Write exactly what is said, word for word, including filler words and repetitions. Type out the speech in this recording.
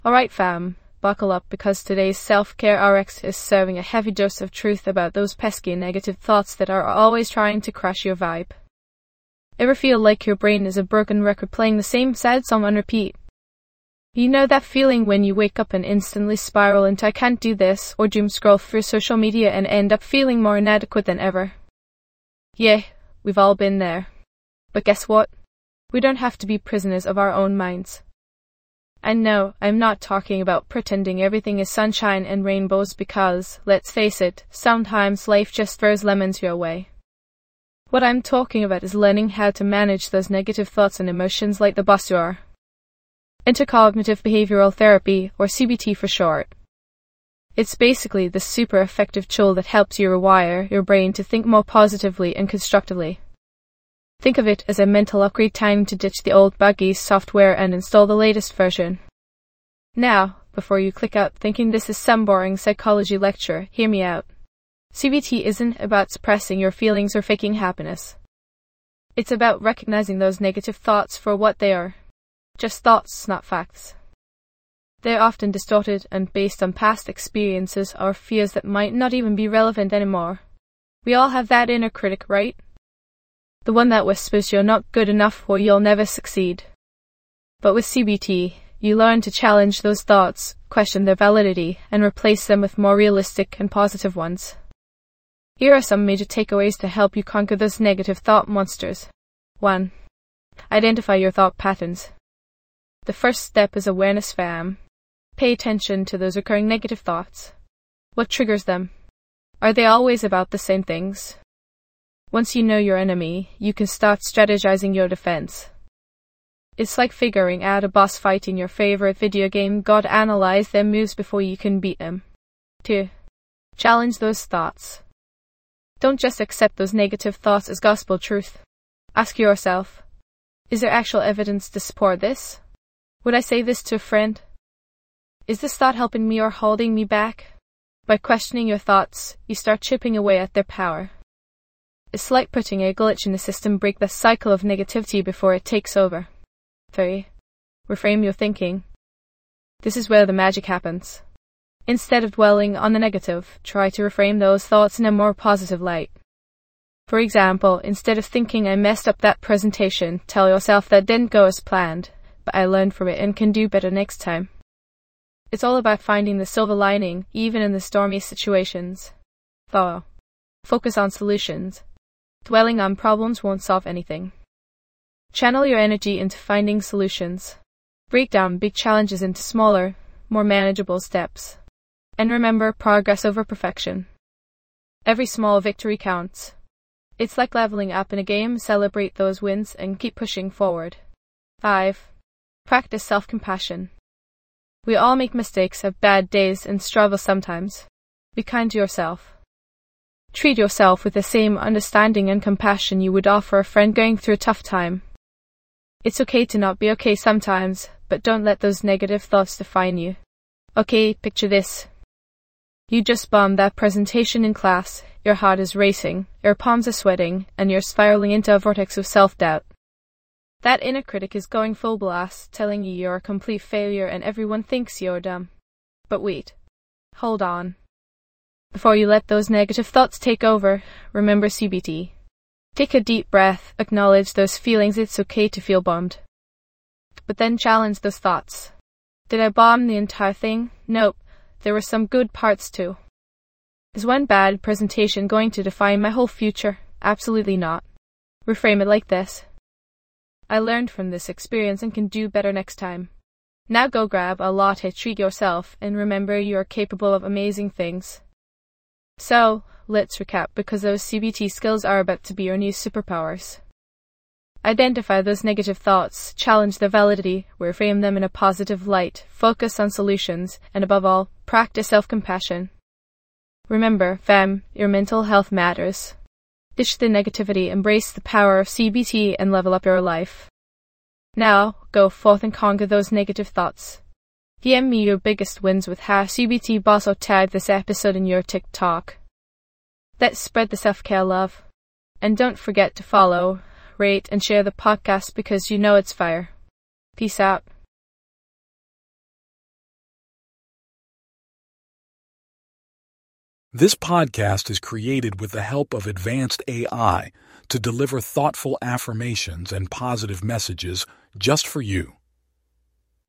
Alright fam, buckle up because today's self-care R X is serving a heavy dose of truth about those pesky negative thoughts that are always trying to crash your vibe. Ever feel like your brain is a broken record playing the same sad song on repeat? You know that feeling when you wake up and instantly spiral into I can't do this, or doom scroll through social media and end up feeling more inadequate than ever? Yeah, we've all been there. But guess what? We don't have to be prisoners of our own minds. And no, I'm not talking about pretending everything is sunshine and rainbows because, let's face it, sometimes life just throws lemons your way. What I'm talking about is learning how to manage those negative thoughts and emotions like the boss you are. Intercognitive behavioral therapy, or C B T for short. It's basically the super effective tool that helps you rewire your brain to think more positively and constructively. Think of it as a mental upgrade, time to ditch the old buggy software and install the latest version. Now, before you click out thinking this is some boring psychology lecture, hear me out. C B T isn't about suppressing your feelings or faking happiness. It's about recognizing those negative thoughts for what they are. Just thoughts, not facts. They're often distorted and based on past experiences or fears that might not even be relevant anymore. We all have that inner critic, right? The one that whispers you're not good enough or you'll never succeed. But with C B T, you learn to challenge those thoughts, question their validity, and replace them with more realistic and positive ones. Here are some major takeaways to help you conquer those negative thought monsters. one. Identify your thought patterns. The first step is awareness, fam. Pay attention to those recurring negative thoughts. What triggers them? Are they always about the same things? Once you know your enemy, you can start strategizing your defense. It's like figuring out a boss fight in your favorite video game. Gotta analyze their moves before you can beat them. two. Challenge those thoughts. Don't just accept those negative thoughts as gospel truth. Ask yourself, is there actual evidence to support this? Would I say this to a friend? Is this thought helping me or holding me back? By questioning your thoughts, you start chipping away at their power. It's like putting a glitch in the system. Break the cycle of negativity before it takes over. three. Reframe your thinking. This is where the magic happens. Instead of dwelling on the negative, try to reframe those thoughts in a more positive light. For example, instead of thinking I messed up that presentation, tell yourself that didn't go as planned, but I learned from it and can do better next time. It's all about finding the silver lining, even in the stormy situations. four. Focus on solutions. Dwelling on problems won't solve anything. Channel your energy into finding solutions. Break down big challenges into smaller, more manageable steps. And remember, progress over perfection. Every small victory counts. It's like leveling up in a game. Celebrate those wins and keep pushing forward. five. Practice self-compassion. We all make mistakes, have bad days, and struggle sometimes. Be kind to yourself. Treat yourself with the same understanding and compassion you would offer a friend going through a tough time. It's okay to not be okay sometimes, but don't let those negative thoughts define you. Okay, picture this. You just bombed that presentation in class, your heart is racing, your palms are sweating, and you're spiraling into a vortex of self-doubt. That inner critic is going full blast, telling you you're a complete failure and everyone thinks you're dumb. But wait. Hold on. Before you let those negative thoughts take over, remember C B T. Take a deep breath, acknowledge those feelings. It's okay to feel bummed. But then challenge those thoughts. Did I bomb the entire thing? Nope. There were some good parts too. Is one bad presentation going to define my whole future? Absolutely not. Reframe it like this. I learned from this experience and can do better next time. Now go grab a latte, treat yourself, and remember you are capable of amazing things. So, let's recap, because those C B T skills are about to be your new superpowers. Identify those negative thoughts, challenge their validity, reframe them in a positive light, focus on solutions, and above all, practice self-compassion. Remember, fam, your mental health matters. Ditch the negativity, embrace the power of C B T, and level up your life. Now, go forth and conquer those negative thoughts. D M me your biggest wins with hash C B T boss or tag this episode in your TikTok. Let's spread the self-care love. And don't forget to follow, rate, and share the podcast because you know it's fire. Peace out. This podcast is created with the help of advanced A I to deliver thoughtful affirmations and positive messages just for you.